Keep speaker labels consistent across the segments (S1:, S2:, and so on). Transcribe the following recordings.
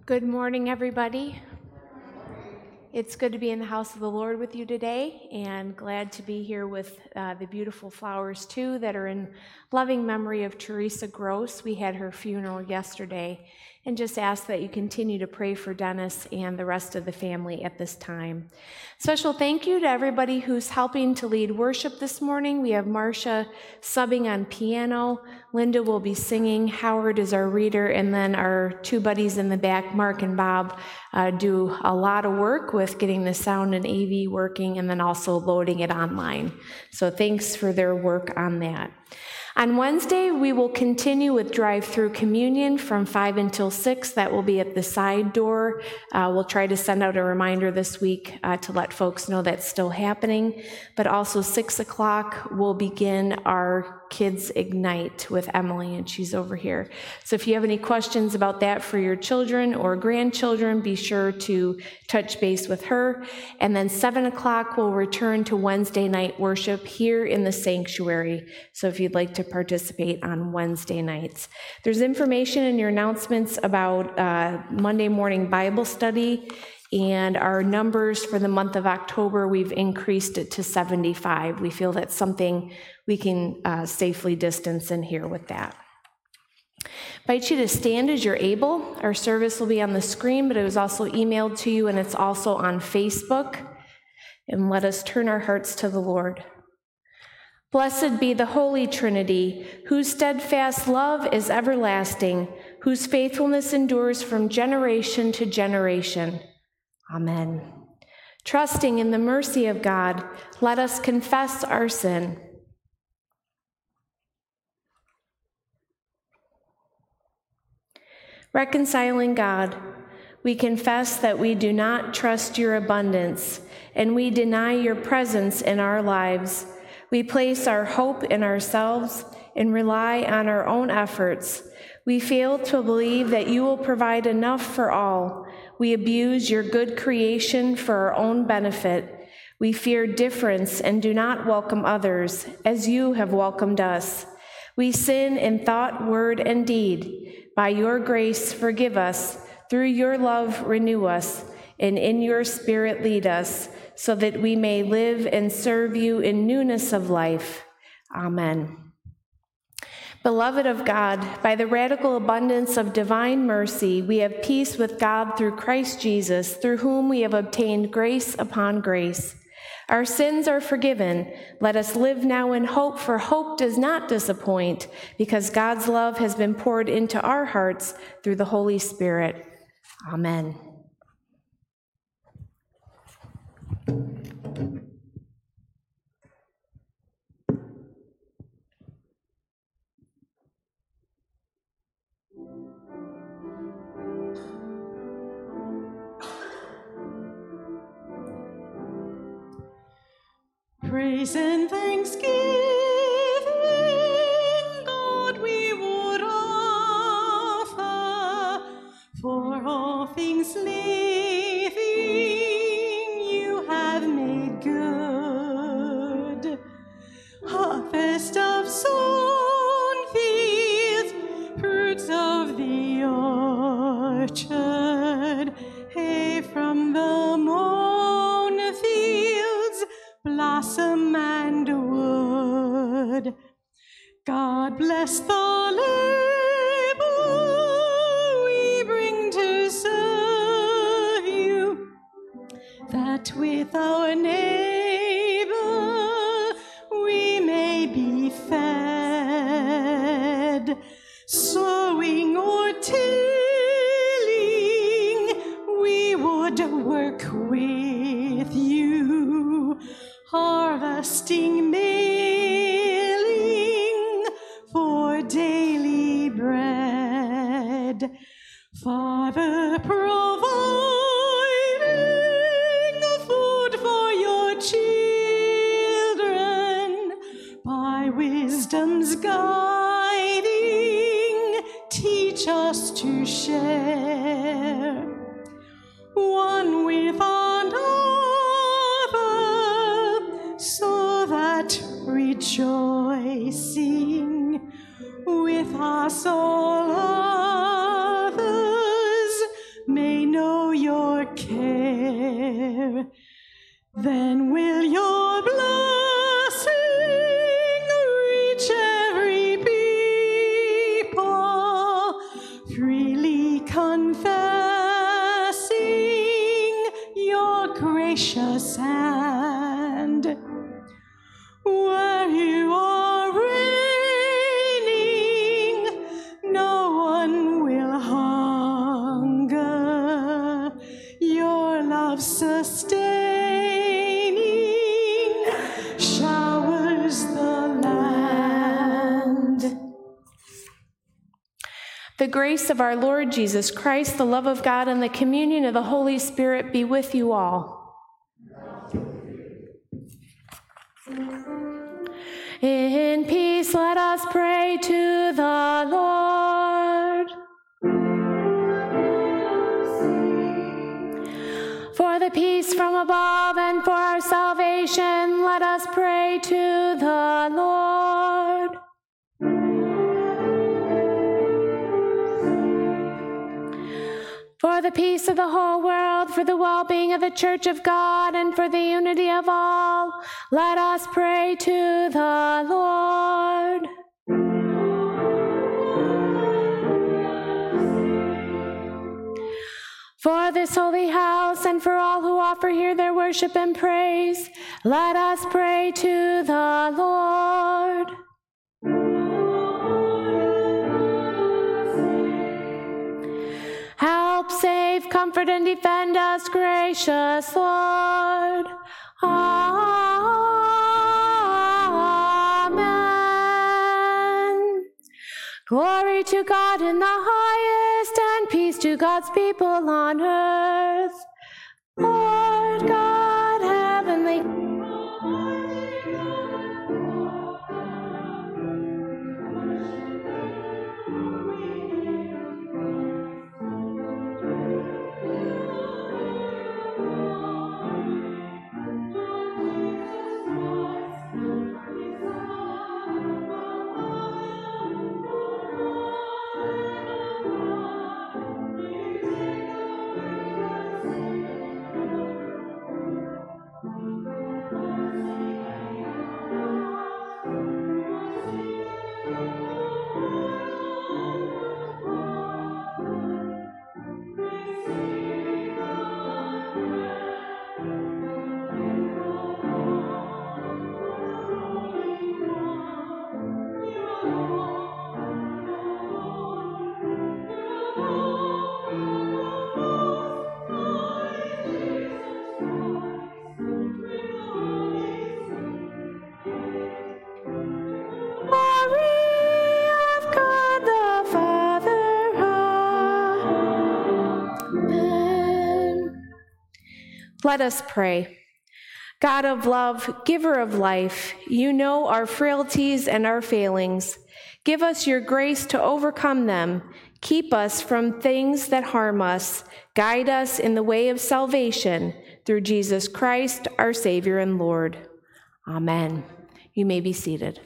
S1: Good morning, everybody. It's good to be in the house of the Lord with you today, and glad to be here with the beautiful flowers, too, that are in loving memory of Teresa Gross. We had her funeral yesterday, and just ask that you continue to pray for Dennis and the rest of the family at this time. Special thank you to everybody who's helping to lead worship this morning. We have Marcia subbing on piano. Linda will be singing. Howard is our reader, and then our two buddies in the back, Mark and Bob, do a lot of work with getting the sound and AV working and then also loading it online. So thanks for their work on that. On Wednesday, we will continue with drive-through communion from 5 until 6. That will be at the side door. We'll try to send out a reminder this week to let folks know that's still happening. But also 6 o'clock, we'll begin our Kids Ignite with Emily, and she's over here. So if you have any questions about that for your children or grandchildren, be sure to touch base with her. And then 7 o'clock, we'll return to Wednesday night worship here in the sanctuary. So if you'd like to participate on Wednesday nights. There's information in your announcements about Monday morning Bible study, and our numbers for the month of October, we've increased it to 75. We feel that's something we can safely distance in here with that. I invite you to stand as you're able. Our service will be on the screen, but it was also emailed to you, and it's also on Facebook. And let us turn our hearts to the Lord. Blessed be the Holy Trinity, whose steadfast love is everlasting, whose faithfulness endures from generation to generation. Amen. Trusting in the mercy of God, let us confess our sin. Reconciling God, we confess that we do not trust your abundance, and we deny your presence in our lives. We place our hope in ourselves and rely on our own efforts. We fail to believe that you will provide enough for all. We abuse your good creation for our own benefit. We fear difference and do not welcome others as you have welcomed us. We sin in thought, word, and deed. By your grace, forgive us. Through your love, renew us, and in your Spirit lead us, so that we may live and serve you in newness of life. Amen. Beloved of God, by the radical abundance of divine mercy, we have peace with God through Christ Jesus, through whom we have obtained grace upon grace. Our sins are forgiven. Let us live now in hope, for hope does not disappoint, because God's love has been poured into our hearts through the Holy Spirit. Amen.
S2: Praise and thanksgiving, God, we would offer for all things living you have made good. Harvest of sown fields, fruits of the orchard, hay from the mown fields, blossom and wood. God bless the labor we bring to serve you, that with our neighbor we may be fed. Sowing or tilling, we would work with you, harvesting, milling for daily bread. Father, providing food for your children, by wisdom's guiding, teach us to share one with another, so that rejoicing with us all others may gracious hand. Where you are reigning, no one will hunger. Your love sustaining showers the land.
S1: The grace of our Lord Jesus Christ, the love of God, and the communion of the Holy Spirit be with you all. In peace, let us pray to the Lord. For the peace from above and for our salvation, let us pray to the Lord. For the peace of the whole world, for the well-being of the Church of God, and for the unity of all, let us pray to the Lord. For this holy house, and for all who offer here their worship and praise, let us pray to the Lord. Help, save, comfort, and defend us, gracious Lord. Amen. Glory to God in the highest, and peace to God's people on earth. Lord God, heavenly. Let us pray. God of love, giver of life, you know our frailties and our failings. Give us your grace to overcome them. Keep us from things that harm us. Guide us in the way of salvation through Jesus Christ, our Savior and Lord. Amen. You may be seated.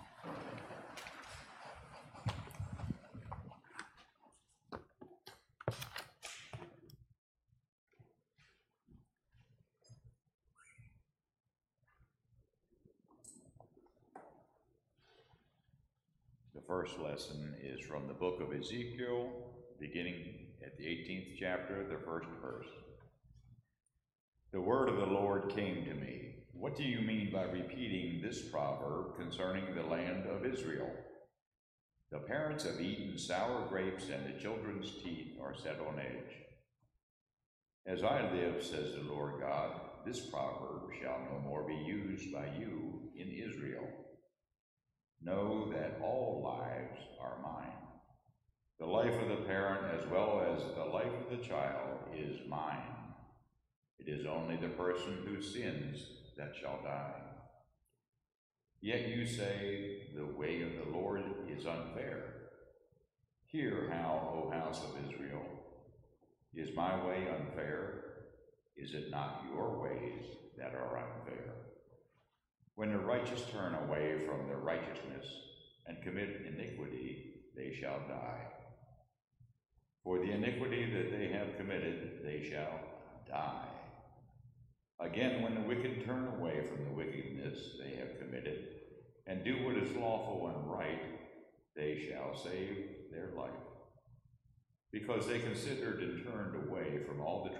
S3: The first lesson is from the book of Ezekiel, beginning at the 18th chapter, the first verse. The word of the Lord came to me. What do you mean by repeating this proverb concerning the land of Israel? The parents have eaten sour grapes, and the children's teeth are set on edge. As I live, says the Lord God, this proverb shall no more be used by you in Israel. Know that all lives are mine. The life of the parent as well as the life of the child is mine. It is only the person who sins that shall die. Yet you say, the way of the Lord is unfair. Hear how, O house of Israel. Is my way unfair? Is it not your ways that are unfair? When the righteous turn away from their righteousness and commit iniquity, they shall die. For the iniquity that they have committed, they shall die. Again, when the wicked turn away from the wickedness they have committed and do what is lawful and right, they shall save their life. Because they considered and turned away from all the transgressions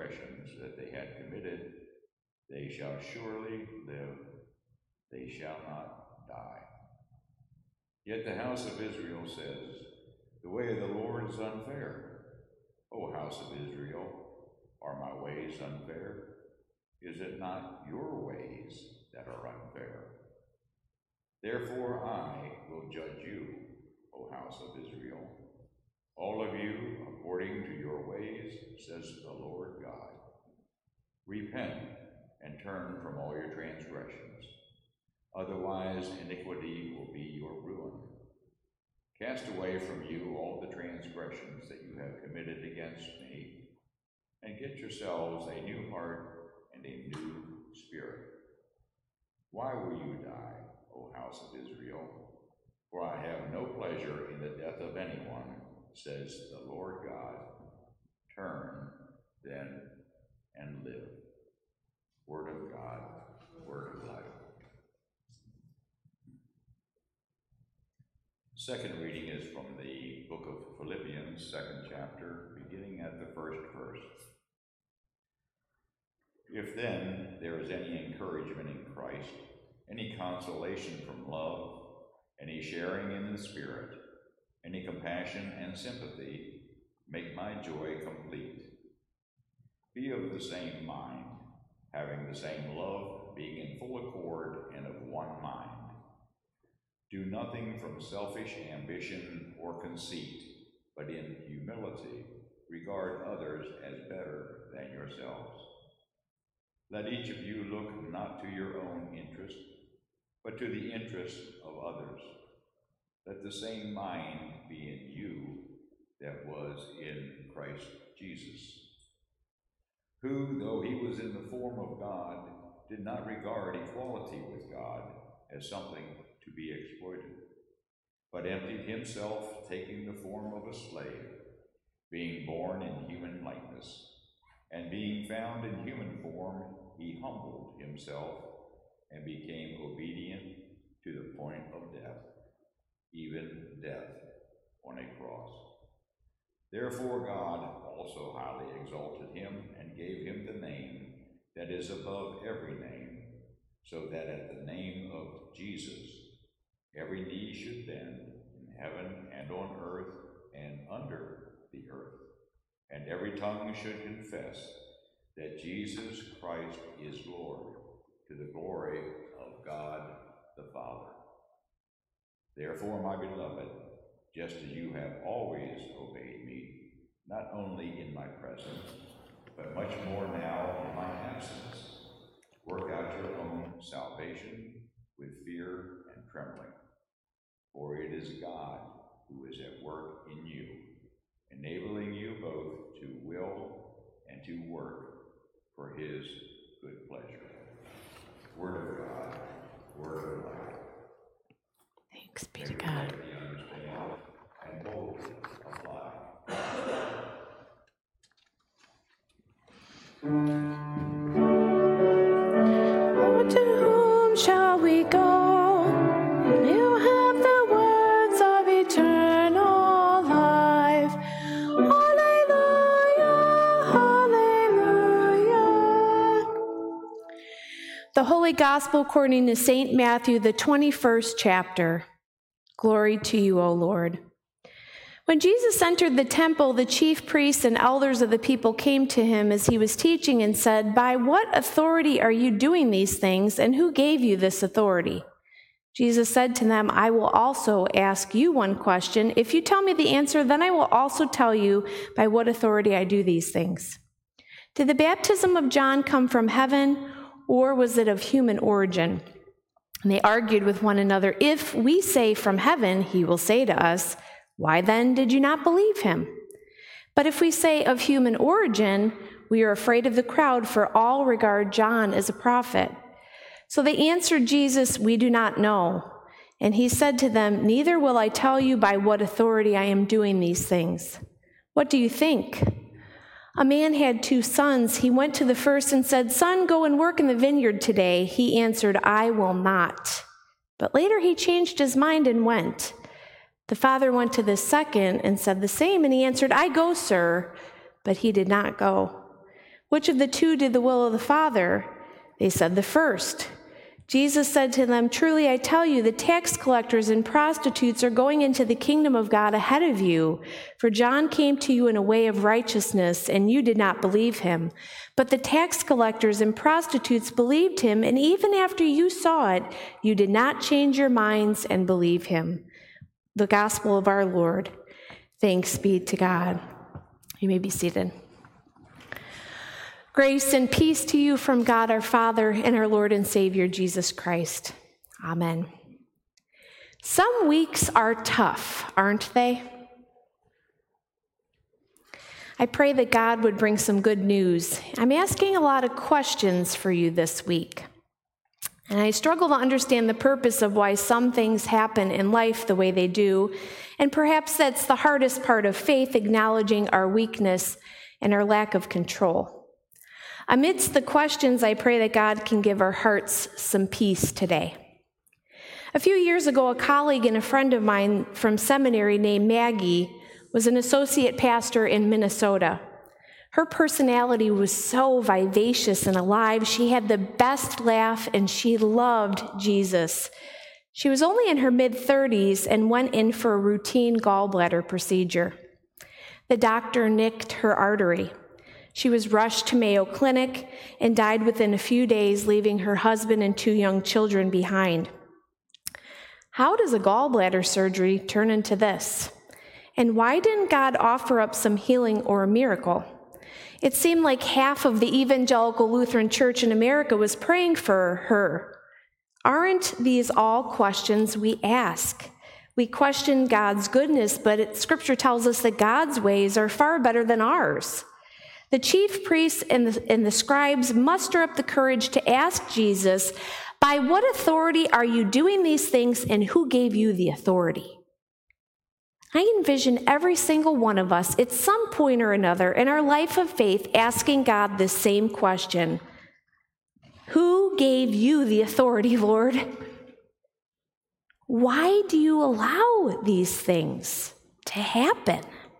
S3: transgressions that they had committed, they shall surely live, they shall not die. Yet the house of Israel says, the way of the Lord is unfair. O house of Israel, are my ways unfair? Is it not your ways that are unfair? Therefore I will judge you, O house of Israel, all of you according to your ways, says the Lord God. Repent and turn from all your transgressions, otherwise iniquity will be your ruin. Cast away from you all the transgressions that you have committed against me, and get yourselves a new heart and a new spirit. Why will you die, O house of Israel? For I have no pleasure in the death of anyone, says the Lord God. Turn, then, and live. Word of God, word of life. Second reading is from the book of Philippians, 2nd chapter, beginning at the 1st verse. If then there is any encouragement in Christ, any consolation from love, any sharing in the Spirit, any compassion and sympathy, make my joy complete. Be of the same mind, having the same love, being in full accord and of one mind. Do nothing from selfish ambition or conceit, but in humility regard others as better than yourselves. Let each of you look not to your own interest, but to the interest of others. Let the same mind be in you that was in Christ Jesus, who, though he was in the form of God, did not regard equality with God as something to be exploited, but emptied himself, taking the form of a slave, being born in human likeness, and being found in human form, he humbled himself and became obedient to the point of death, even death on a cross. Therefore God also highly exalted him and gave him the name that is above every name, so that at the name of Jesus every knee should bend in heaven and on earth and under the earth, and every tongue should confess that Jesus Christ is Lord, to the glory of God the Father. Therefore, my beloved, just as you have always obeyed me, not only in my presence, but much more now in my absence, work out your own salvation with fear and trembling. For it is God who is at work in you, enabling you both to will and to work for his good pleasure. Word of God, word of life.
S1: Thanks be to God.
S3: And boldly apply.
S1: Oh, to whom shall we go? You have the words of eternal life. Hallelujah, hallelujah. The Holy Gospel according to St. Matthew, the 21st chapter. Glory to you, O Lord. When Jesus entered the temple, the chief priests and elders of the people came to him as he was teaching and said, "By what authority are you doing these things, and who gave you this authority?" Jesus said to them, "I will also ask you one question. If you tell me the answer, then I will also tell you by what authority I do these things. Did the baptism of John come from heaven, or was it of human origin?" And they argued with one another. "If we say from heaven," he will say to us, "why then did you not believe him? But if we say of human origin, we are afraid of the crowd, for all regard John as a prophet." So they answered Jesus, "We do not know." And he said to them, "Neither will I tell you by what authority I am doing these things. What do you think? A man had 2 sons. He went to the first and said, 'Son, go and work in the vineyard today.' He answered, 'I will not.' But later he changed his mind and went. The father went to the second and said the same, and he answered, 'I go, sir.' But he did not go. Which of the two did the will of the Father? They said, the first. Jesus said to them, truly I tell you, the tax collectors and prostitutes are going into the kingdom of God ahead of you. For John came to you in a way of righteousness, and you did not believe him. But the tax collectors and prostitutes believed him, and even after you saw it, you did not change your minds and believe him. The gospel of our Lord. Thanks be to God. You may be seated. Grace and peace to you from God our Father and our Lord and Savior Jesus Christ. Amen. Some weeks are tough, aren't they? I pray that God would bring some good news. I'm asking a lot of questions for you this week. And I struggle to understand the purpose of why some things happen in life the way they do. And perhaps that's the hardest part of faith, acknowledging our weakness and our lack of control. Amidst the questions, I pray that God can give our hearts some peace today. A few years ago, a colleague and a friend of mine from seminary named Maggie was an associate pastor in Minnesota. Her personality was so vivacious and alive. She had the best laugh, and she loved Jesus. She was only in her mid-30s and went in for a routine gallbladder procedure. The doctor nicked her artery. She was rushed to Mayo Clinic and died within a few days, leaving her husband and 2 young children behind. How does a gallbladder surgery turn into this? And why didn't God offer up some healing or a miracle? It seemed like half of the evangelical Lutheran Church in America was praying for her. Aren't these all questions we ask? We question God's goodness, but Scripture tells us that God's ways are far better than ours. The chief priests and the scribes muster up the courage to ask Jesus, by what authority are you doing these things, and who gave you the authority? I envision every single one of us at some point or another in our life of faith asking God this same question. Who gave you the authority, Lord? Why do you allow these things to happen?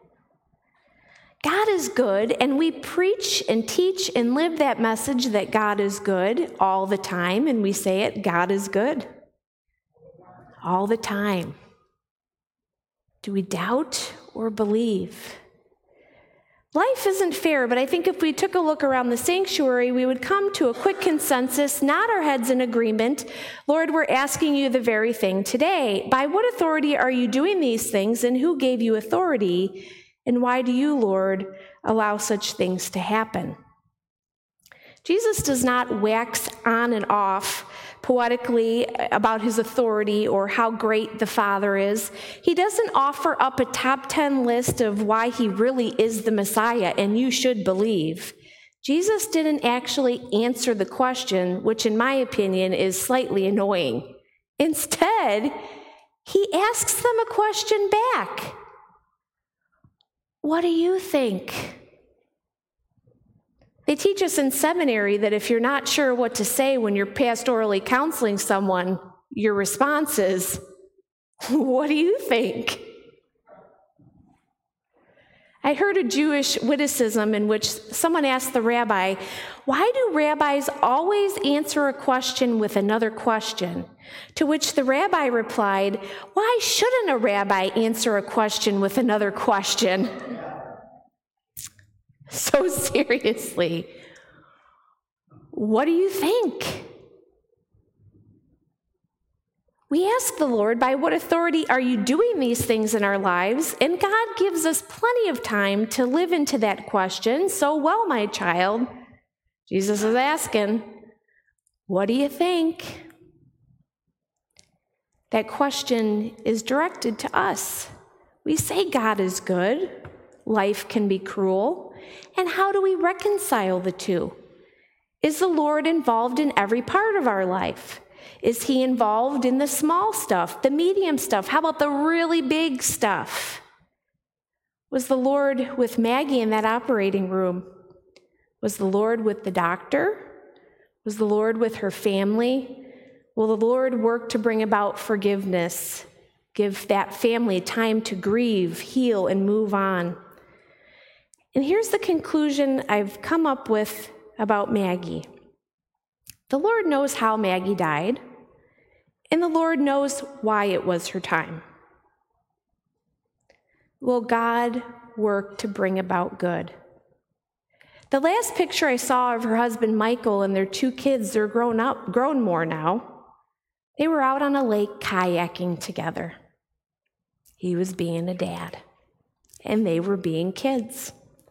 S1: God is good, and we preach and teach and live that message that God is good all the time, and we say it, God is good all the time. Do we doubt or believe? Life isn't fair, but I think if we took a look around the sanctuary, we would come to a quick consensus, nod our heads in agreement. Lord, we're asking you the very thing today. By what authority are you doing these things, and who gave you authority? And why do you, Lord, allow such things to happen? Jesus does not wax on and off poetically about his authority or how great the Father is. He doesn't offer up a top 10 list of why he really is the Messiah and you should believe. Jesus didn't actually answer the question, which in my opinion is slightly annoying. Instead, he asks them a question back. What do you think? They teach us in seminary that if you're not sure what to say when you're pastorally counseling someone, your response is, what do you think? I heard a Jewish witticism in which someone asked the rabbi, why do rabbis always answer a question with another question? To which the rabbi replied, why shouldn't a rabbi answer a question with another question? So seriously, what do you think? We ask the Lord, by what authority are you doing these things in our lives? And God gives us plenty of time to live into that question. So, well, my child, Jesus is asking, what do you think? That question is directed to us. We say God is good. Life can be cruel. And how do we reconcile the two? Is the Lord involved in every part of our life? Is he involved in the small stuff, the medium stuff? How about the really big stuff? Was the Lord with Maggie in that operating room? Was the Lord with the doctor? Was the Lord with her family? Will the Lord work to bring about forgiveness? Give that family time to grieve, heal, and move on. And here's the conclusion I've come up with about Maggie. The Lord knows how Maggie died, and the Lord knows why it was her time. Will God work to bring about good? The last picture I saw of her husband Michael and their 2 kids, they're grown more now. They were out on a lake kayaking together. He was being a dad, and they were being kids.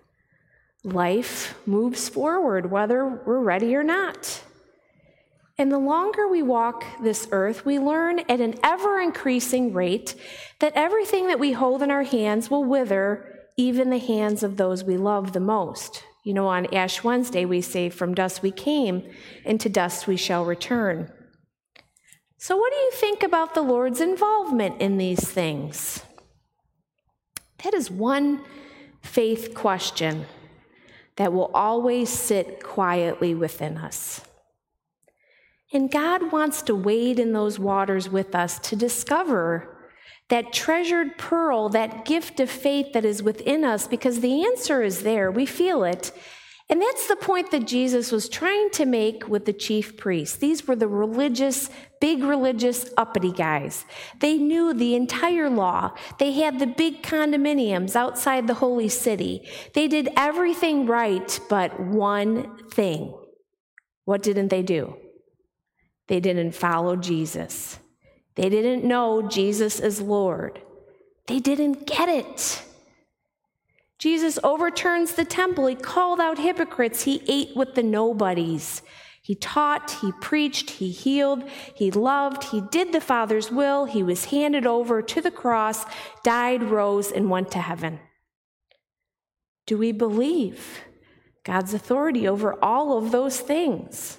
S1: Life moves forward whether we're ready or not. And the longer we walk this earth, we learn at an ever-increasing rate that everything that we hold in our hands will wither, even the hands of those we love the most. You know, on Ash Wednesday, we say, "From dust we came, and to dust we shall return." So what do you think about the Lord's involvement in these things? That is one faith question that will always sit quietly within us. And God wants to wade in those waters with us to discover that treasured pearl, that gift of faith that is within us, because the answer is there. We feel it. And that's the point that Jesus was trying to make with the chief priests. These were the big religious, uppity guys. They knew the entire law. They had the big condominiums outside the holy city. They did everything right but one thing. What didn't they do? They didn't follow Jesus. They didn't know Jesus is Lord. They didn't get it. Jesus overturns the temple. He called out hypocrites. He ate with the nobodies. He taught, he preached, he healed, he loved, he did the Father's will. He was handed over to the cross, died, rose, and went to heaven. Do we believe God's authority over all of those things?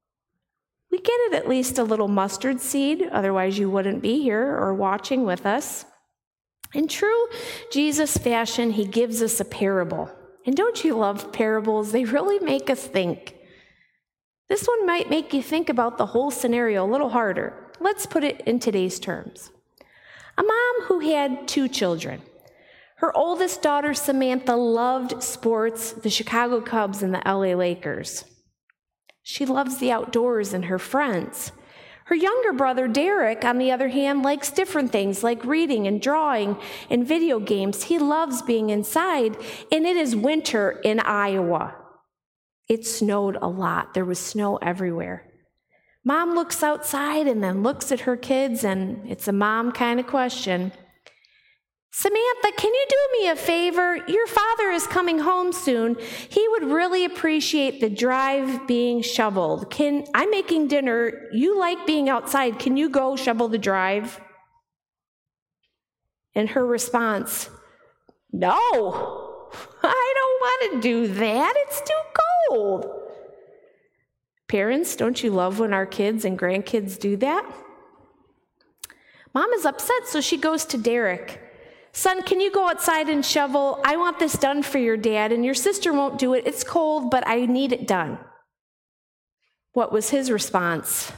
S1: We get it at least a little mustard seed, otherwise you wouldn't be here or watching with us. In true Jesus fashion, he gives us a parable. And don't you love parables? They really make us think. This one might make you think about the whole scenario a little harder. Let's put it in today's terms. A mom who had 2 children. Her oldest daughter, Samantha, loved sports, the Chicago Cubs and the LA Lakers. She loves the outdoors and her friends. Her younger brother, Derek, on the other hand, likes different things like reading and drawing and video games. He loves being inside, and it is winter in Iowa. It snowed a lot. There was snow everywhere. Mom looks outside and then looks at her kids, and it's a mom kind of question. Samantha, can you do me a favor? Your father is coming home soon. He would really appreciate the drive being shoveled. I'm making dinner. You like being outside. Can you go shovel the drive? And her response, no, I don't want to do that. It's too cold. Parents, don't you love when our kids and grandkids do that? Mom is upset, so she goes to Derek. Son, can you go outside and shovel? I want this done for your dad, and your sister won't do it. It's cold, but I need it done. What was his response?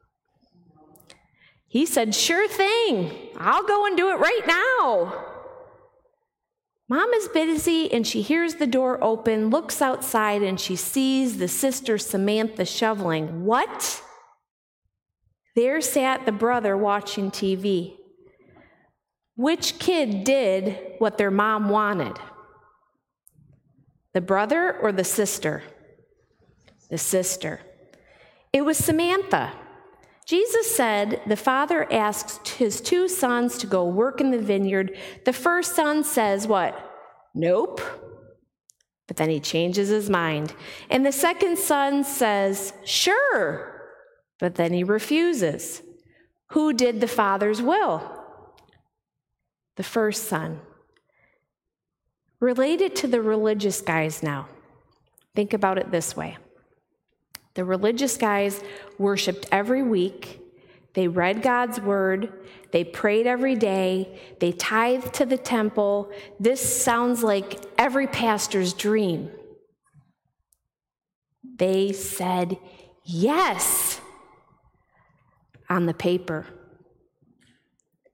S1: He said, sure thing. I'll go and do it right now. Mom is busy, and she hears the door open, looks outside, and she sees the sister Samantha shoveling. What? There sat the brother watching TV. Which kid did what their mom wanted? The brother or the sister? The sister. It was Samantha. Jesus said the father asks his 2 sons to go work in the vineyard. The first son says what? Nope. But then he changes his mind. And the second son says, sure. But then he refuses. Who did the father's will? The first son. Related to the religious guys now. Think about it this way. The religious guys worshiped every week. They read God's word. They prayed every day. They tithed to the temple. This sounds like every pastor's dream. They said yes on the paper.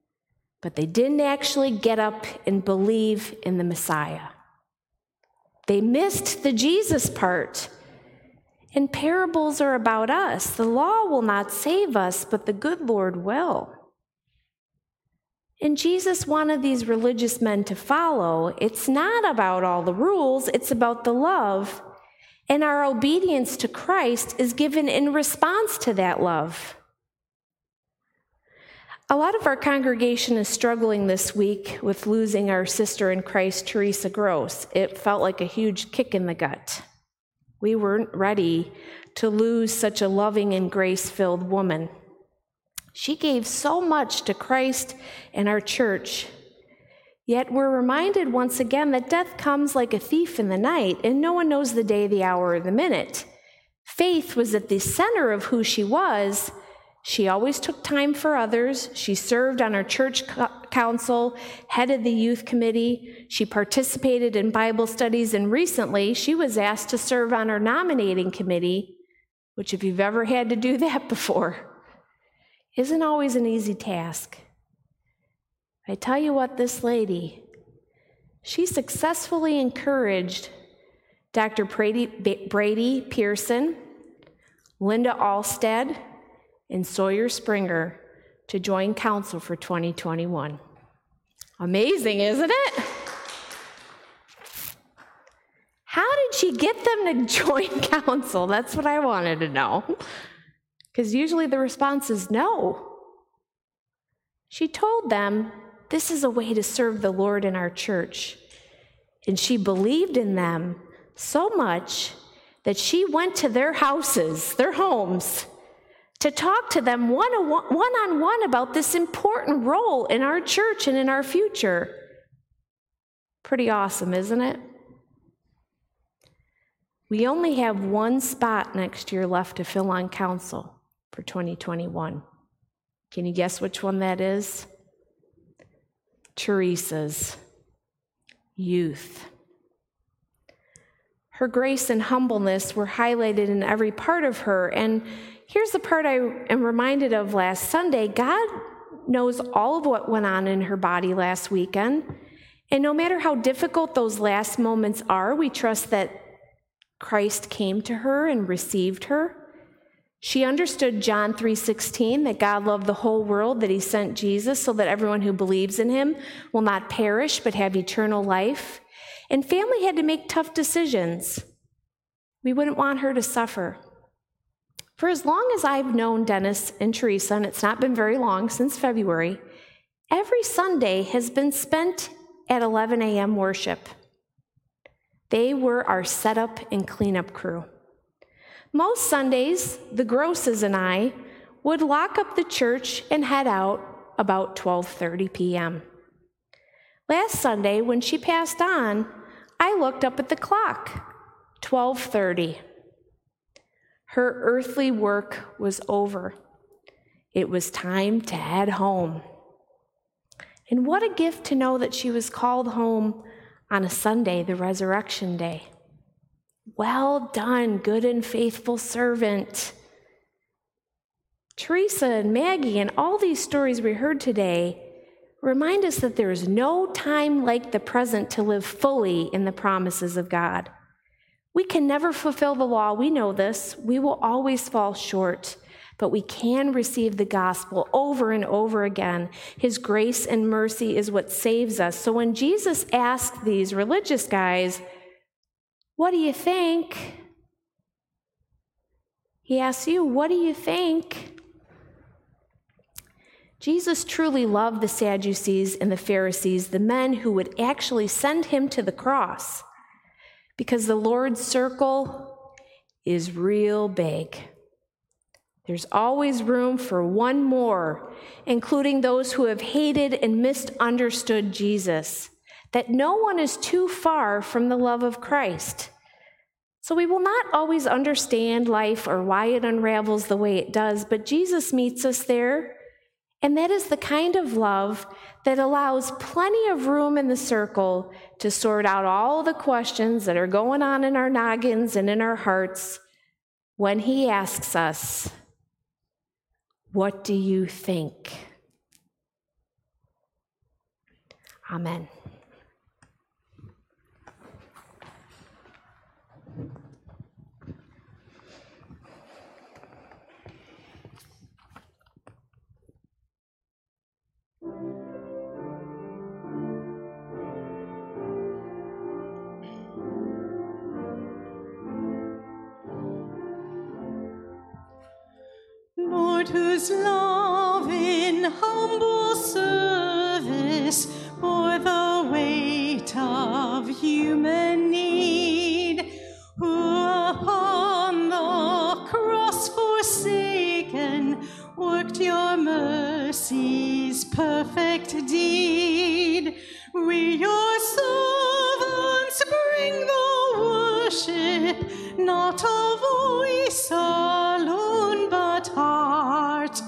S1: But they didn't actually get up and believe in the Messiah. They missed the Jesus part. And parables are about us. The law will not save us, but the good Lord will. And Jesus wanted these religious men to follow. It's not about all the rules, it's about the love. And our obedience to Christ is given in response to that love. A lot of our congregation is struggling this week with losing our sister in Christ, Teresa Gross. It felt like a huge kick in the gut. We weren't ready to lose such a loving and grace-filled woman. She gave so much to Christ and our church. Yet we're reminded once again that death comes like a thief in the night, and no one knows the day, the hour, or the minute. Faith was at the center of who she was. She always took time for others. She served on our church council, headed the youth committee. She participated in Bible studies, and recently she was asked to serve on our nominating committee, which, if you've ever had to do that before, isn't always an easy task. I tell you what, this lady, she successfully encouraged Dr. Brady Pearson, Linda Alstead, and Sawyer Springer to join council for 2021. Amazing, isn't it? How did she get them to join council? That's what I wanted to know. Because usually the response is no. She told them, this is a way to serve the Lord in our church. And she believed in them so much that she went to their houses, their homes, to talk to them one-on-one about this important role in our church and in our future. Pretty awesome, isn't it? We only have one spot next year left to fill on council for 2021. Can you guess which one that is? Teresa's. Youth. Her grace and humbleness were highlighted in every part of her, and here's the part I am reminded of last Sunday. God knows all of what went on in her body last weekend, and no matter how difficult those last moments are, we trust that Christ came to her and received her. She understood John 3:16, that God loved the whole world, that he sent Jesus so that everyone who believes in him will not perish but have eternal life. And family had to make tough decisions. We wouldn't want her to suffer. For as long as I've known Dennis and Teresa, and it's not been very long, since February, every Sunday has been spent at 11 a.m. worship. They were our setup and cleanup crew. Most Sundays, the Grosses and I would lock up the church and head out about 12:30 p.m. Last Sunday, when she passed on, I looked up at the clock, 12:30. Her earthly work was over. It was time to head home. And what a gift to know that she was called home on a Sunday, the resurrection day. Well done, good and faithful servant. Teresa and Maggie and all these stories we heard today remind us that there is no time like the present to live fully in the promises of God. We can never fulfill the law, we know this. We will always fall short, but we can receive the gospel over and over again. His grace and mercy is what saves us. So when Jesus asked these religious guys, what do you think? He asks you, what do you think? Jesus truly loved the Sadducees and the Pharisees, the men who would actually send him to the cross, because the Lord's circle is real big. There's always room for one more, including those who have hated and misunderstood Jesus, that no one is too far from the love of Christ. So we will not always understand life or why it unravels the way it does, but Jesus meets us there, and that is the kind of love that allows plenty of room in the circle to sort out all the questions that are going on in our noggins and in our hearts when he asks us, what do you think? Amen.
S2: Lord, whose love in humble service bore the weight of human need, who upon the cross forsaken worked your mercy's perfect deed. We, your servants, bring the worship, not a voice alone, but heart,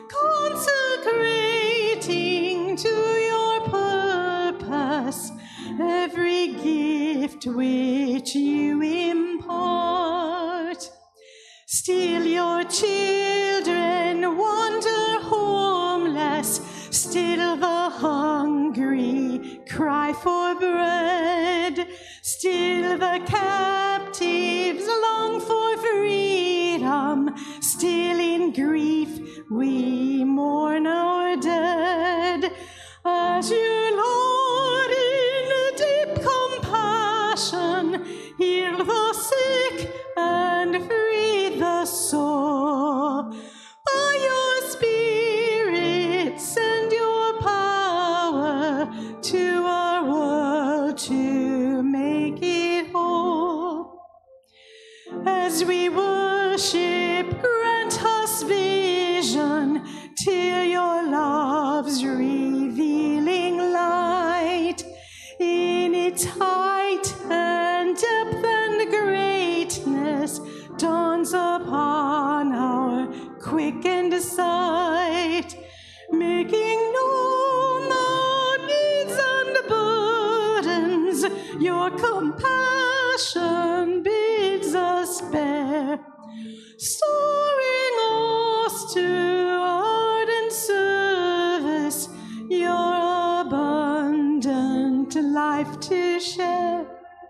S2: consecrating to your purpose every gift which you impart. Still your children wander homeless, still the hungry cry for bread, still the captives long for freedom, still in grief we mourn our dead. As you, Lord, in deep compassion, heal the sick and free the sore. By your Spirit, send your power to our world to make it whole. As we worship, grant us vision till your love's revealing light, in its height and depth and greatness, dawns upon our quickened sight, making known the needs and burdens your compassion bids us bear, stirring us to ardent service, your abundant life to share.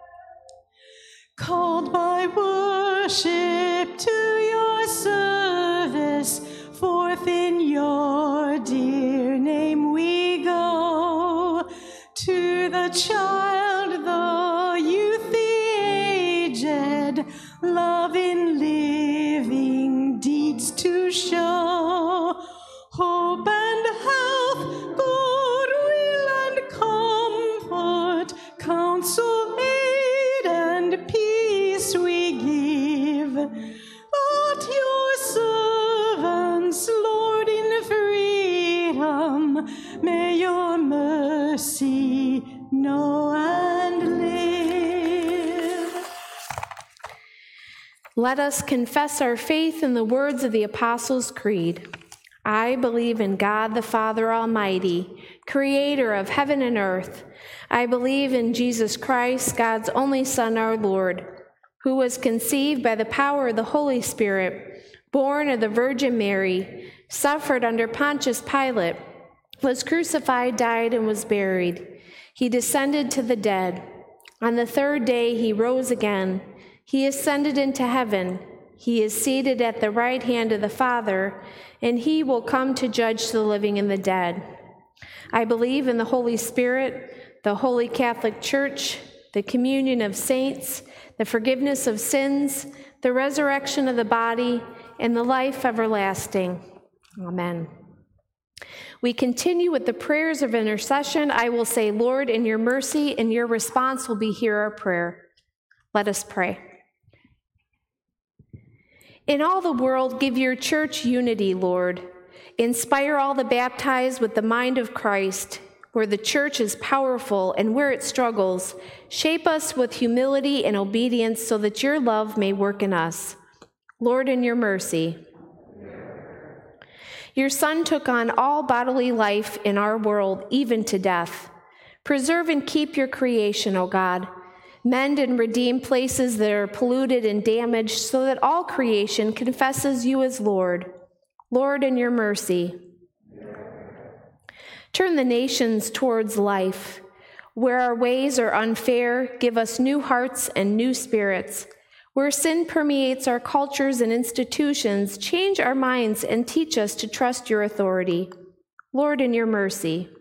S2: Called by worship to your service, forth in your dear name we go, to the child, the youth, the aged, love in living deeds to show, hope and health, goodwill and comfort, counsel, aid and peace we give. But your servants, Lord, in freedom, may your mercy know and live.
S1: Let us confess our faith in the words of the Apostles' Creed. I believe in God the Father Almighty, creator of heaven and earth. I believe in Jesus Christ, God's only Son, our Lord, who was conceived by the power of the Holy Spirit, born of the Virgin Mary, suffered under Pontius Pilate, was crucified, died, and was buried. He descended to the dead. On the third day he rose again. He ascended into heaven. He is seated at the right hand of the Father, and he will come to judge the living and the dead. I believe in the Holy Spirit, the Holy Catholic Church, the communion of saints, the forgiveness of sins, the resurrection of the body, and the life everlasting. Amen. We continue with the prayers of intercession. I will say, Lord, in your mercy, and your response will be, hear our prayer. Let us pray. In all the world, give your church unity, Lord. Inspire all the baptized with the mind of Christ. Where the church is powerful and where it struggles, shape us with humility and obedience so that your love may work in us. Lord, in your mercy. Your Son took on all bodily life in our world, even to death. Preserve and keep your creation, O God. Mend and redeem places that are polluted and damaged so that all creation confesses you as Lord. Lord, in your mercy. Turn the nations towards life. Where our ways are unfair, give us new hearts and new spirits. Where sin permeates our cultures and institutions, change our minds and teach us to trust your authority. Lord, in your mercy.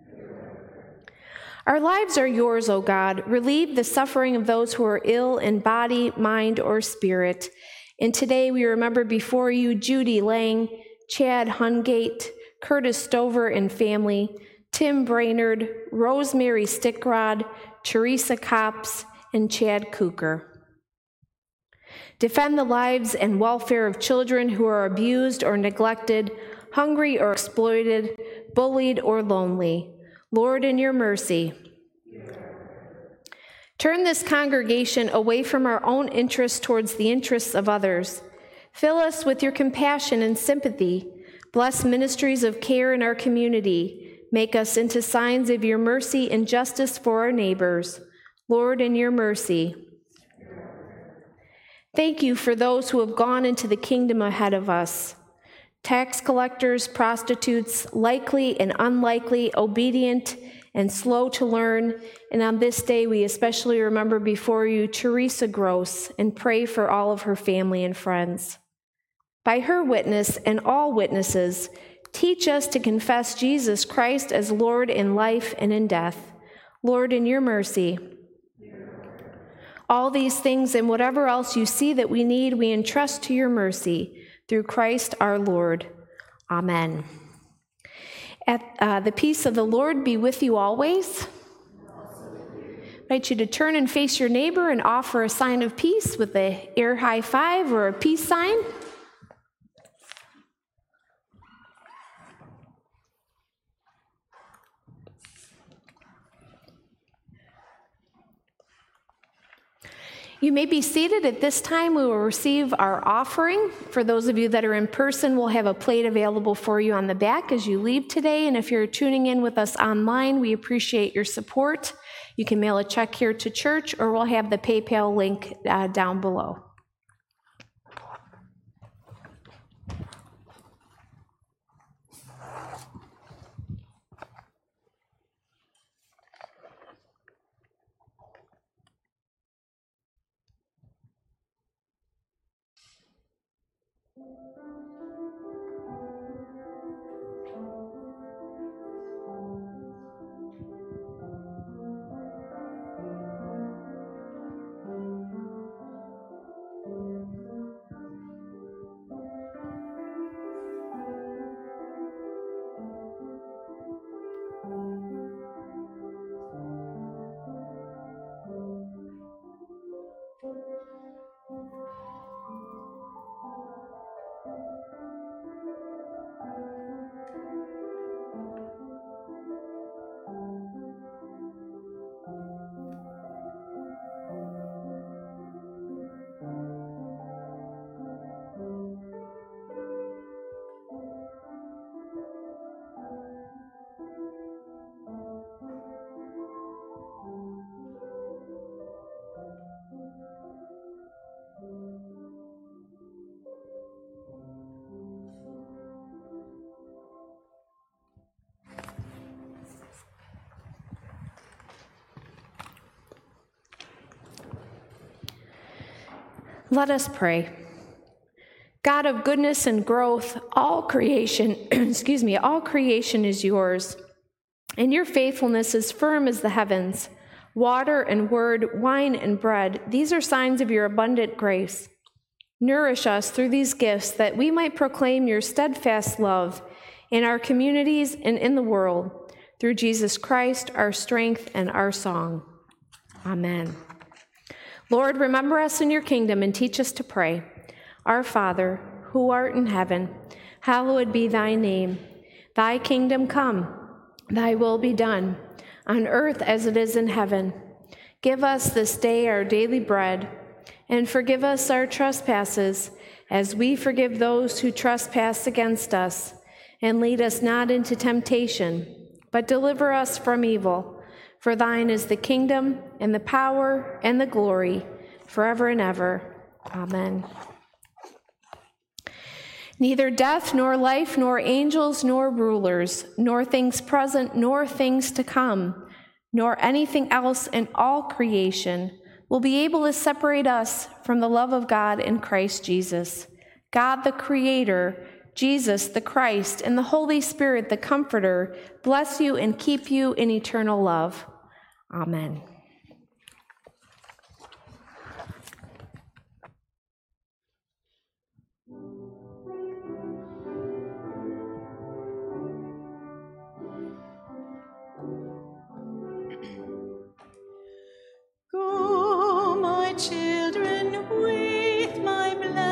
S1: Our lives are yours, O God. Relieve the suffering of those who are ill in body, mind, or spirit. And today we remember before you Judy laying Chad Hungate, Curtis Stover and family, Tim Brainerd, Rosemary Stickrod, Teresa Copps, and Chad Cooker. Defend the lives and welfare of children who are abused or neglected, hungry or exploited, bullied or lonely. Lord, in your mercy. Turn this congregation away from our own interests towards the interests of others. Fill us with your compassion and sympathy. Bless ministries of care in our community. Make us into signs of your mercy and justice for our neighbors. Lord, in your mercy. Thank you for those who have gone into the kingdom ahead of us. Tax collectors, prostitutes, likely and unlikely, obedient and slow to learn. And on this day, we especially remember before you Teresa Gross and pray for all of her family and friends. By her witness and all witnesses, teach us to confess Jesus Christ as Lord in life and in death. Lord, in your mercy. All these things and whatever else you see that we need, we entrust to your mercy through Christ our Lord. Amen. The peace of the Lord be with you always. I invite you to turn and face your neighbor and offer a sign of peace with an air high five or a peace sign. You may be seated. At this time, we will receive our offering. For those of you that are in person, we'll have a plate available for you on the back as you leave today. And if you're tuning in with us online, we appreciate your support. You can mail a check here to church, or we'll have the PayPal link down below. Let us pray. God of goodness and growth, all creation, all creation is yours, and your faithfulness is firm as the heavens. Water and word, wine and bread, these are signs of your abundant grace. Nourish us through these gifts that we might proclaim your steadfast love in our communities and in the world, through Jesus Christ, our strength and our song. Amen. Lord, remember us in your kingdom and teach us to pray. Our Father, who art in heaven, hallowed be thy name. Thy kingdom come, thy will be done, on earth as it is in heaven. Give us this day our daily bread, and forgive us our trespasses, as we forgive those who trespass against us. And lead us not into temptation, but deliver us from evil. For thine is the kingdom, and the power, and the glory, forever and ever. Amen. Neither death, nor life, nor angels, nor rulers, nor things present, nor things to come, nor anything else in all creation will be able to separate us from the love of God in Christ Jesus. God the Creator, Jesus the Christ, and the Holy Spirit the Comforter, bless you and keep you in eternal love. Amen.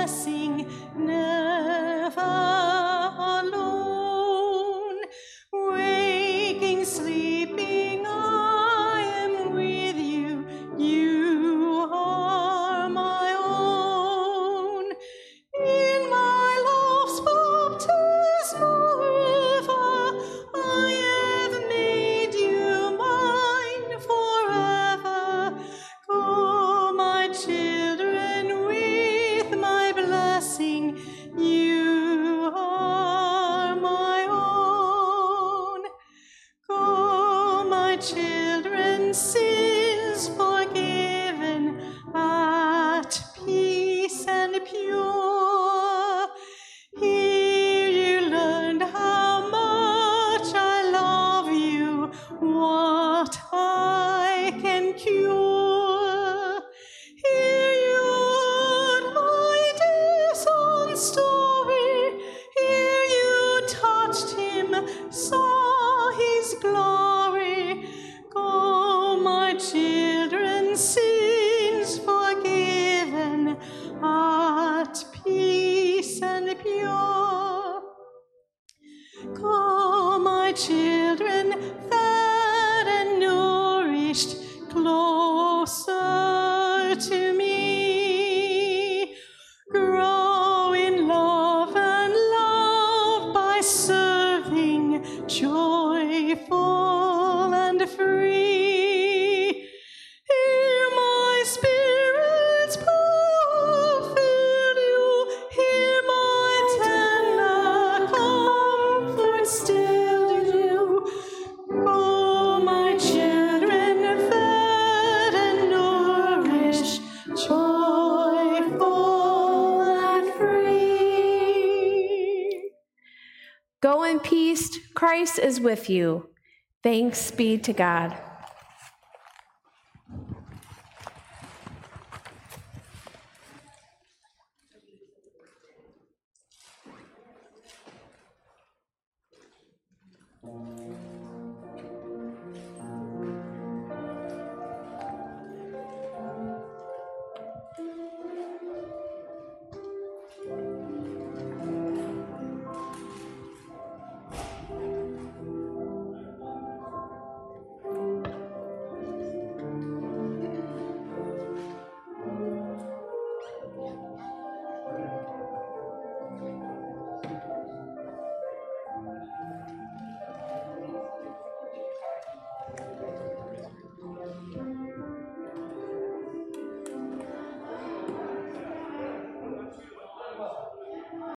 S2: blessing, never alone. Waking, sleeping, I am with you. You are my own. In my love's baptismal river, I have made you mine forever. Go, my children, with my blessing. You are my own. Go, my children, sins forgiven, at peace and pure. Here you learned how much I love you, what I can cure. Here you heard my days on story. Here you touched him, saw his glory. Go, my children, sins forgiven, at peace and pure. Go, my children, fed and nourished, closer to me. Grow in love and love by serving, joyful and free. Hear my spirit's power fill you. Hear my tender comfort still you. Go, my children, fed and nourished, joyful and free.
S1: Go in peace. Christ is with you. Thanks be to God.